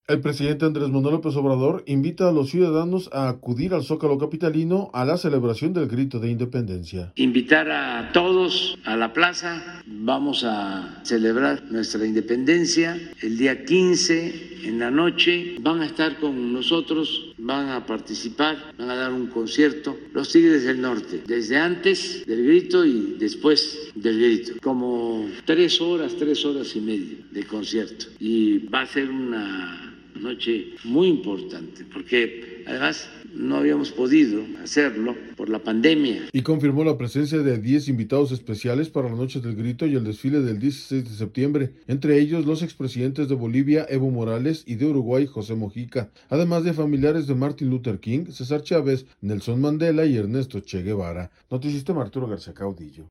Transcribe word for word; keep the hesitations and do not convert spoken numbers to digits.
El presidente Andrés Manuel López Obrador invita a los ciudadanos a acudir al Zócalo capitalino a la celebración del Grito de Independencia. Invitar a todos a la plaza, vamos a celebrar nuestra independencia el día quince en la noche, van a estar con nosotros, van a participar, van a dar un concierto, los Tigres del Norte, desde antes del grito y después del grito, como tres horas, tres horas y media de concierto, y va a ser una noche muy importante, porque además no habíamos podido hacerlo por la pandemia. Y confirmó la presencia de diez invitados especiales para la Noche del Grito y el desfile del dieciséis de septiembre, entre ellos los expresidentes de Bolivia, Evo Morales, y de Uruguay, José Mojica, además de familiares de Martin Luther King, César Chávez, Nelson Mandela y Ernesto Che Guevara. Noticista Arturo García Caudillo.